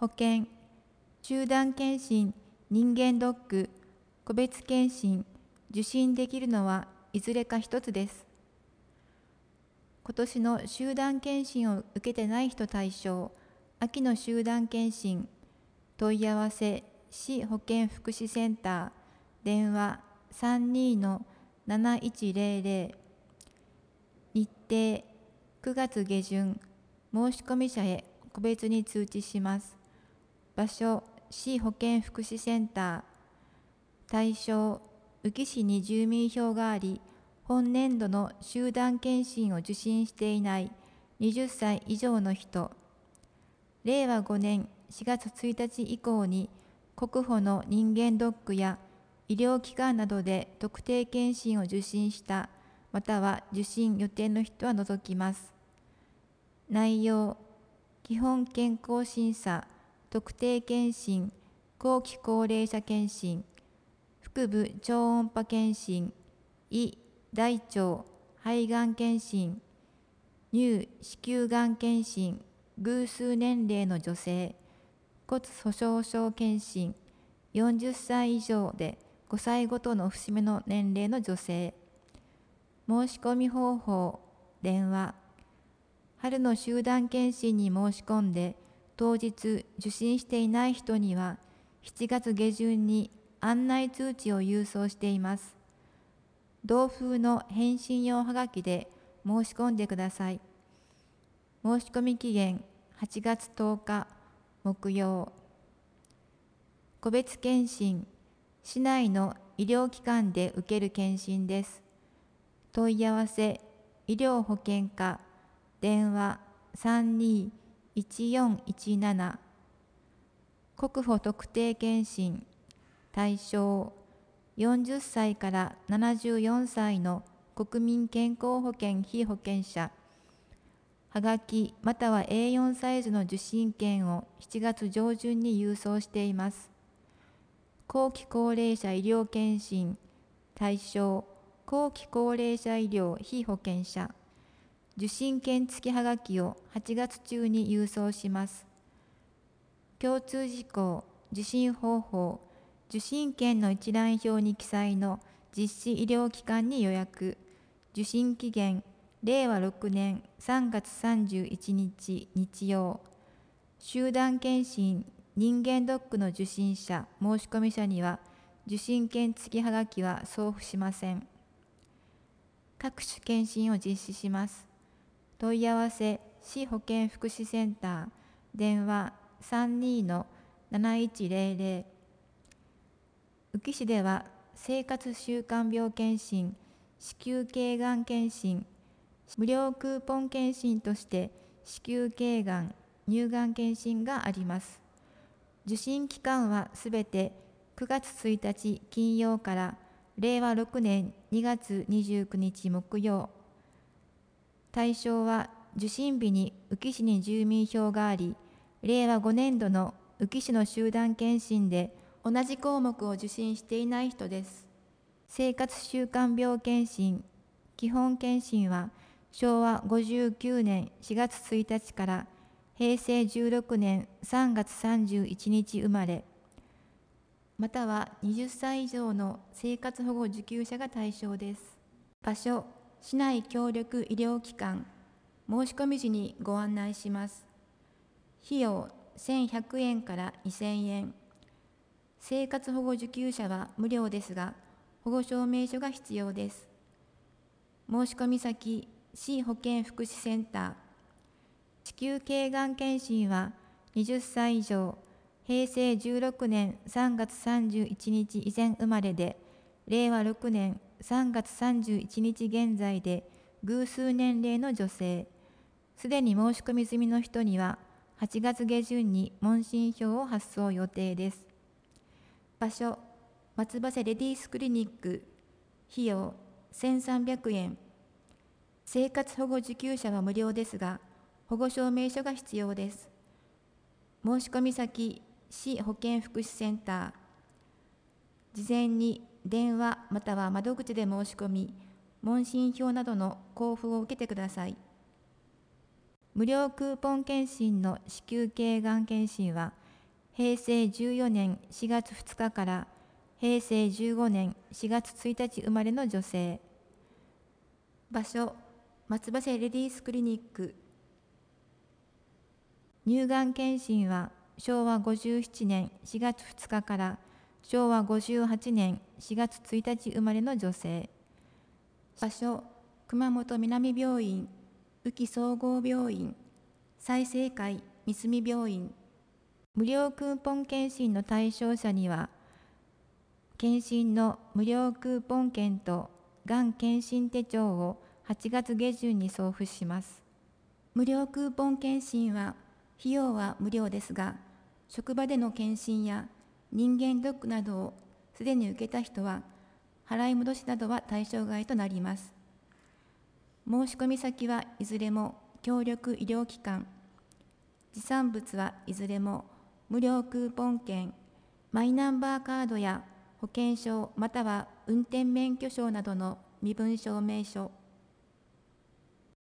保険、集団検診、人間ドック、個別検診、受診できるのはいずれか一つです。今年の集団検診を受けてない人対象、秋の集団検診、問い合わせ、市保健福祉センター、電話32-7100、日程9月下旬、申込者へ個別に通知します。場所、市保健福祉センター。対象、宇城市に住民票があり、本年度の集団検診を受診していない20歳以上の人。令和5年4月1日以降に国保の人間ドックや医療機関などで特定検診を受診したまたは受診予定の人は除きます。内容、基本健康審査、特定検診、後期高齢者検診、腹部超音波検診、胃、大腸、肺がん検診、乳・子宮がん検診、偶数年齢の女性、骨粗鬆症検診、40歳以上で5歳ごとの節目の年齢の女性。申し込み方法、電話。春の集団検診に申し込んで、当日受診していない人には、7月下旬に案内通知を郵送しています。同封の返信用はがきで申し込んでください。申し込み期限8月10日木曜。個別検診、市内の医療機関で受ける検診です。問い合わせ、医療保険課、電話32-1417。国保特定検診、対象、40歳から74歳の国民健康保険被保険者。はがきまたは A4 サイズの受診券を7月上旬に郵送しています。後期高齢者医療検診、対象、後期高齢者医療被保険者。受診券付きはがきを8月中に郵送します。共通事項、受診方法、受診券の一覧表に記載の実施医療機関に予約。受診期限、令和6年3月31日日曜。集団検診、人間ドックの受診者、申込者には、受診券付きはがきは送付しません。各種検診を実施します。問い合わせ、市保健福祉センター、電話32-7100。宇城市では、生活習慣病検診、子宮頸がん検診、無料クーポン検診として子宮頸がん、乳がん検診があります。受診期間はすべて9月1日金曜から令和6年2月29日木曜。対象は受診日に宇城市に住民票があり、令和5年度の宇城市の集団検診で同じ項目を受診していない人です。生活習慣病検診、基本検診は昭和59年4月1日から平成16年3月31日生まれ、または20歳以上の生活保護受給者が対象です。場所、市内協力医療機関、申し込み時にご案内します。費用1100円から2000円。生活保護受給者は無料ですが、保護証明書が必要です。申し込み先、市保健福祉センター。子宮頸がん検診は20歳以上、平成16年3月31日以前生まれで、令和6年3月31日現在で偶数年齢の女性。すでに申し込み済みの人には、8月下旬に問診票を発送予定です。場所、松葉瀬レディースクリニック。費用1300円。生活保護受給者は無料ですが、保護証明書が必要です。申し込み先、市保健福祉センター。事前に電話または窓口で申し込み、問診票などの交付を受けてください。無料クーポン検診の子宮頸がん検診は、 平成14年4月2日から平成15年4月1日生まれの女性。場所、松葉瀬レディースクリニック。乳がん検診は昭和57年4月2日から昭和58年4月1日生まれの女性。場所、熊本南病院、宇城総合病院、済生会三隅病院。無料クーポン検診の対象者には、検診の無料クーポン券とがん検診手帳を8月下旬に送付します。無料クーポン検診は、費用は無料ですが、職場での検診や人間ドックなどをすでに受けた人は、払い戻しなどは対象外となります。申し込み先はいずれも協力医療機関、持参物はいずれも無料クーポン券、マイナンバーカードや保険証または運転免許証などの身分証明書、